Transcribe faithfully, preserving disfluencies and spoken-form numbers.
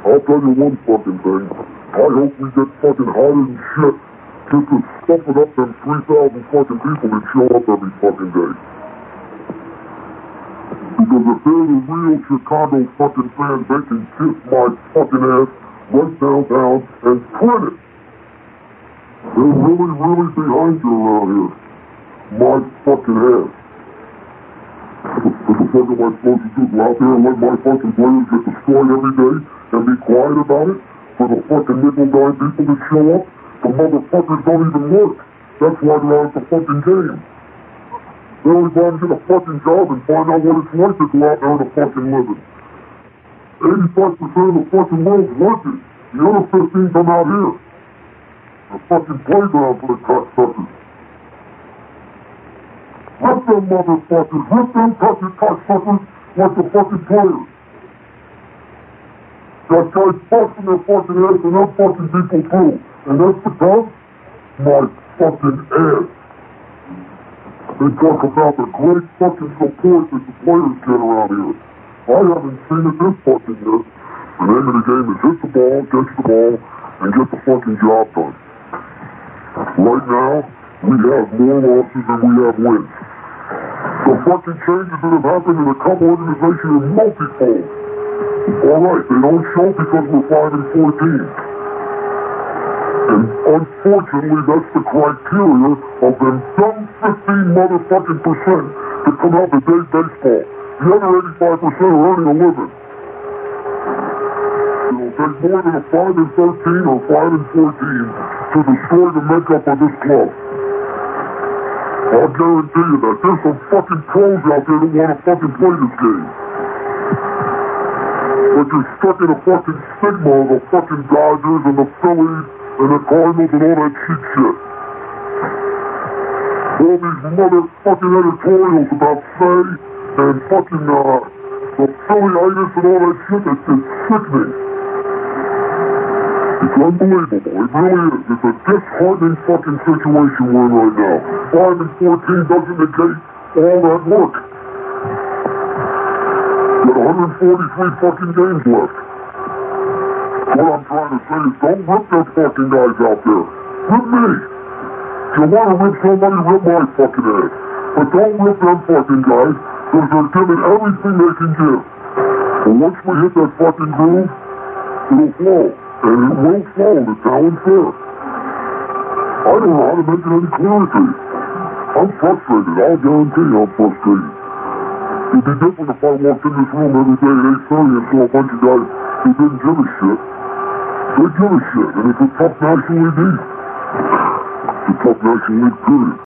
I'll tell you one fucking thing. I hope we get fucking hotter than shit just to stuff it up them three thousand fucking people that show up every fucking day. Because if they're the real Chicago fucking fans, they can kiss my fucking ass right downtown and print it. They're really, really behind you around here. My fucking ass. What the fuck am I supposed to do? Go out there and let my fucking players get destroyed every day and be quiet about it? For the fucking nickel-dime people that show up? The motherfuckers don't even work. That's why they're out at the fucking game. They only go out and get a fucking job and find out what it's like to go out there and a fucking living. eighty-five percent of the fucking world's working. The other fifteen come out here. A fucking playground for the cocksuckers. Rip them motherfuckers. Rip them fucking cocksuckers like the fucking players. Got guys busting their fucking ass and they're fucking people too. And that's because my fucking ass. They talk about the great fucking support that the players get around here. I haven't seen it this fucking year. The name of the game is hit the ball, catch the ball, and get the fucking job done. Right now, we have more losses than we have wins. The fucking changes that have happened in the Cub organization are multifold. Alright, they don't show because we're five and fourteen. And unfortunately, that's the criteria of them dumb fifteen motherfucking percent that come out to day baseball. The other eighty-five percent are earning a living. It'll take more than a five and thirteen or five and fourteen to destroy the makeup of this club. I'll guarantee you that there's some fucking pros out there that want to fucking play this game. But you're stuck in a fucking stigma of the fucking Dodgers and the Phillies and the Cardinals and all that cheap shit. All these motherfucking editorials about Say and fucking, uh, the Phillyitis and all that shit, that's just sickening. It's unbelievable. It really is. It's a disheartening fucking situation we're in right now. five and fourteen doesn't negate all that work. Got one hundred forty-three fucking games left. What I'm trying to say is don't rip them fucking guys out there. Rip me. If you want to rip somebody, rip my fucking ass. But don't rip them fucking guys, because they're giving everything they can give. But once we hit that fucking groove, it'll flow. And it will flow to Talon Fair. I don't know how to make it any clearer to you. I'm frustrated. I'll guarantee you I'm frustrated. It'd be different if I walked in this room every day at eight thirty and saw a bunch of guys who didn't give a shit. They give a shit, and it's a tough National League East. It's a tough National League period.